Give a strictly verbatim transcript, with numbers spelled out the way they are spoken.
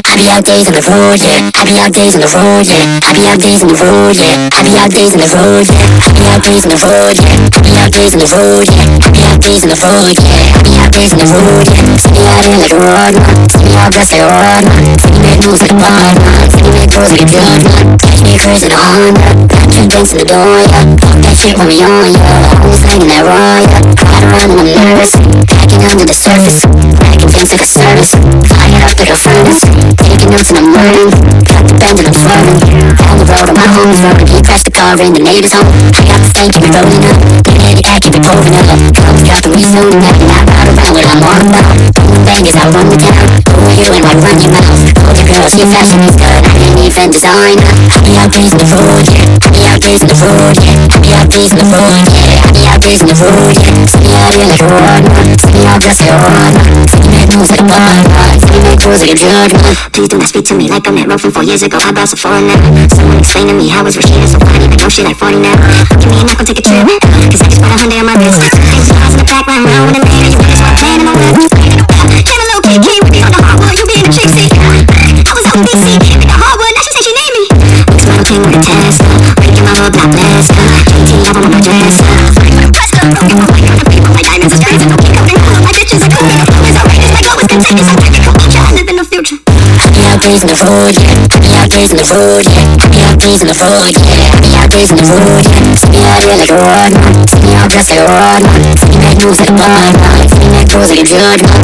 I be out days on the road, yeah. I be out days on the road, yeah. I be out days on the road, yeah. I be out days on the road, yeah. I be out days on the road, yeah. I be out days on the road, yeah. I be out days on the road, yeah. I be out days on the road, yeah. See me out here like a road man. See me all dressed like a road man. See me make moves like a bad man. See me make pros like a judge man. Catch me cruising a Honda. Got two dents in the door, yeah. Fuck that shit when we on, yeah. Who's hanging that raw, yeah. Ride around and I'm nervous. Cracking under the surface. Cracking things like a service. Fire up like a furnace. Taking notes and I'm learning. Cut the bend and I'm swerving. On the road, my home's road. He crashed the car in the neighbor's home. I got the stank, keep it rolling up. Big headed cat, keep it pouring up. Drums got the wheels on up. And I ride around when I'm on about. Boom bangers, I run the town. Who are you and why run your mouth? Hold your girls, your fashion is good. I ain't even designer. I be out days on the road, yeah. I be out days on the road, yeah. I be out days on the road, yeah. I be out days on the road, yeah. See me out here like a road man. See me all dressed like a road man. See me make moves like a bad man. See me make moves like a judge man. Please do not speak to me like I met Ro from four years ago. I bounce a foreign now. Someone explain to me how is Rashida so fine even though she like forty now. Give me a knuckle, take a trip. Cause I just bought a Hyundai on my wrist. Thanks to in the back, riding around with a man. You really smart plan in the west. Came a little kid, came with me on the hardwood. You being a Trixie. I was out in D C, with the hardwood. Now she say she need me. Mix my king with a Tesla. Breaking my road, not blessed. G T album on my dresser. Press the broken my way. The people, my diamonds are strange. And no keep going. My bitches are cool. Always outrageous. My goal is contagious. I'm technical. I live in the future. I be out days on the road, yeah. I be out days on the road, yeah. I be out days on the road, yeah. I be out days on the road, yeah. See me out here like a road man. See me all dressed like a road man. See me make moves like a bad man. See me make moves like a judge man.